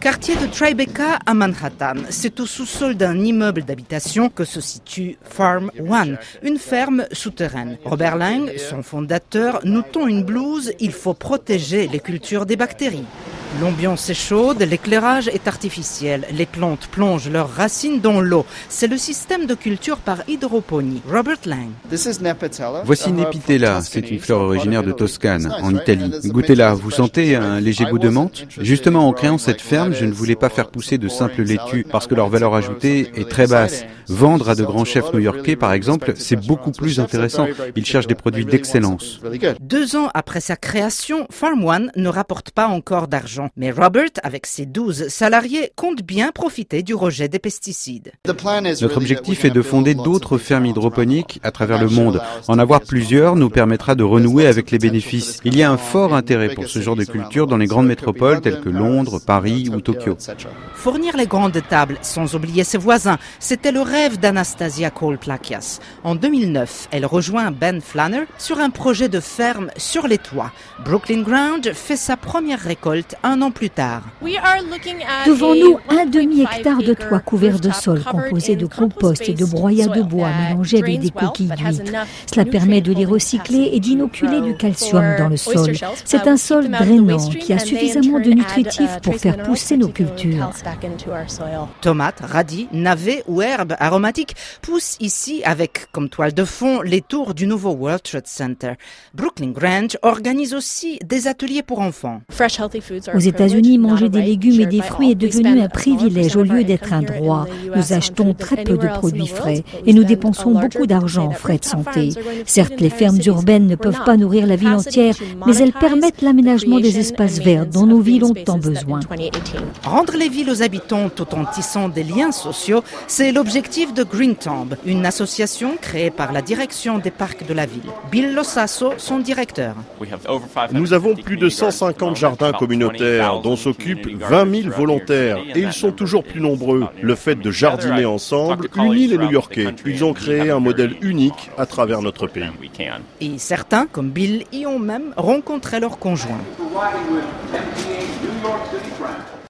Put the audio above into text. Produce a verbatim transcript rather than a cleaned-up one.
Quartier de Tribeca à Manhattan. C'est au sous-sol d'un immeuble d'habitation que se situe Farm One, une ferme souterraine. Robert Lang, son fondateur, nous tend une blouse, il faut protéger les cultures des bactéries. L'ambiance est chaude, l'éclairage est artificiel. Les plantes plongent leurs racines dans l'eau. C'est le système de culture par hydroponie. Robert Lang. Voici Nepitella, c'est une fleur originaire de Toscane, en Italie. Goûtez-la, vous sentez un léger goût de menthe? Justement, en créant cette ferme, je ne voulais pas faire pousser de simples laitues parce que leur valeur ajoutée est très basse. Vendre à de grands chefs new-yorkais, par exemple, c'est beaucoup plus intéressant. Ils cherchent des produits d'excellence. Deux ans après sa création, Farm One ne rapporte pas encore d'argent. Mais Robert, avec ses douze salariés, compte bien profiter du rejet des pesticides. Notre objectif est de fonder d'autres fermes hydroponiques à travers le monde. En avoir plusieurs nous permettra de renouer avec les bénéfices. Il y a un fort intérêt pour ce genre de culture dans les grandes métropoles telles que Londres, Paris ou Tokyo. Fournir les grandes tables, sans oublier ses voisins, c'était le rêve d'Anastasia Cole-Plakias. En deux mille neuf, elle rejoint Ben Flanner sur un projet de ferme sur les toits. Brooklyn Ground fait sa première récolte un an plus tard. Devant nous, un demi-hectare de toit couvert de sol composé de compost et de broyat de bois mélangés avec des coquilles d'huîtres. Cela permet de les recycler et d'inoculer du calcium dans le sol. C'est un sol drainant qui a suffisamment de nutritifs pour faire pousser nos cultures. Tomates, radis, navets ou herbes aromatiques poussent ici avec comme toile de fond les tours du nouveau World Trade Center. Brooklyn Grange organise aussi des ateliers pour enfants. Aux États-Unis, manger des légumes et des fruits est devenu un privilège au lieu d'être un droit. Nous achetons très peu de produits frais et nous dépensons beaucoup d'argent en frais de santé. Certes, les fermes urbaines ne peuvent pas nourrir la ville entière, mais elles permettent l'aménagement des espaces verts dont nos villes ont tant besoin. Rendre les villes aux habitants tout en tissant des liens sociaux, c'est l'objectif de Greentomb, une association créée par la direction des parcs de la ville. Bill Losasso, son directeur. Nous avons plus de cent cinquante jardins communautaires dont s'occupent vingt mille volontaires et ils sont toujours plus nombreux. Le fait de jardiner ensemble unit les New-Yorkais. Ils ont créé un modèle unique à travers notre pays. Et certains, comme Bill, y ont même rencontré leurs conjoints.